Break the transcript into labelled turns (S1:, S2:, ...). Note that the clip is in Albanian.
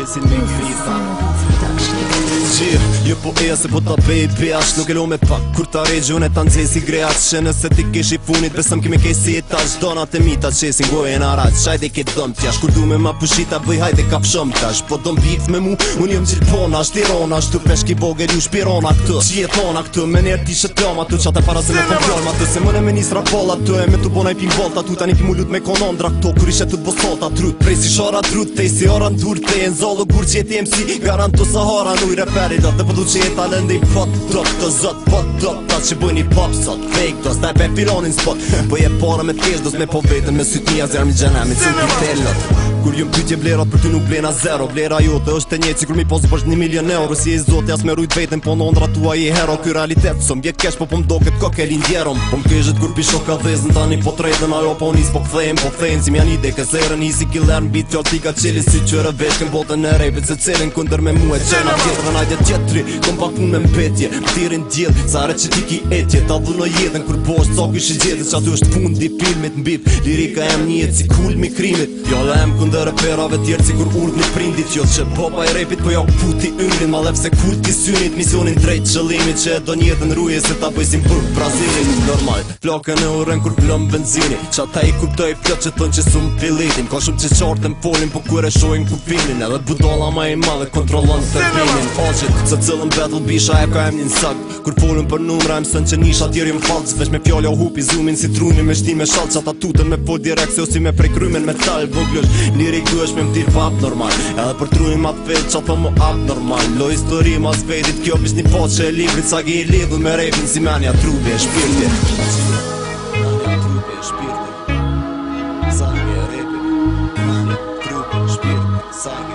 S1: presin me grita Jo po se po ta baby ash nuk e lo me pak kur ta regjon e ta nxesi great që nëse ti kesh I funit besëm kemi kesi e tash donat e mita qesin gojen araq qajde ke dëm t'jash kur du me ma pushita bëj hajde kafshëm tash po dëm bif me mu unë jëm gjilpona shtirona shtu peshki vogel ju shpirona këtë që jetona këtë me njerë ti shëtjom atë qate para se me të fjallma atë se mëne me nis rapolla të e me të bona I pim volta tu tani pi mu lut me konondra këto kur ishe të t'bostota trut prej si shara trut tej si ora ndur tej nzallo kur që jeti MC garanto Sahara nuj reperi do të pëdu që jeta lëndi pot drop të zot pot drop ta që bujni pop sot fake dos ta e pe filonin spot po je para me t'kesh dos me po vetën me syt mija zerë mi gjenemi që t'i tellot kur jëm pytje vlerat për ty nuk blena zero vlera jote është e një që kur mi posi përsht 1 milion euro si e zot jas me rujt vetën po nondra tua I hero ky realitet së mbje kesh po m'doket kokelin djerom po m'keshet kur pisho ka dhezën tani po trejtën ajo po nis po kthejn si mjan ide kësere nisi killer n'bit fjall ti ka qeli si qëre veshkën botën e rejpit se cilin kunder me mu e qena tjetër najtje tjetëri kom pak pun me mbetje m'tirin djel sa re që ti ki etje ta dhuno jetën kur po është cak ishi gjetët që aty është fundi filmit m'bip lirika em njetë si kulmi krimit fjalla em kunder e perave tjerë si kur urdh një prindit jo që popa I repit po ja puti yngrin ma lef se kur ti synit misionin drejt qëllimit që e do njetën ruje se ta bëjsim për Brazilin normal flokën e uren kur plëm benzini që ata I kuptoj plot që thon që sum pilitin ka shumë që qartën folin po kur e shojnë kupinin edhe budala ma I madhe kontrollon tërpinin oqit se cilën battle bisha e ka emnin sak kur folën për numra mësën që nisha tjeri më falc veç me fjallja u hupi zoomin si truni me shti me shalt që ata tutën me fol direkt se o si me prej krymen me tal voglësh lirik du është me mtir pap normal edhe për trunin ma të fet që ato mu ap normal lo histori mas vetit kjo bish një pot që e librit sa gi I lidhur me repin si menja trupi e shpirti menja trupi e shpirti sa nge repin menja trupi e shpirti sa nge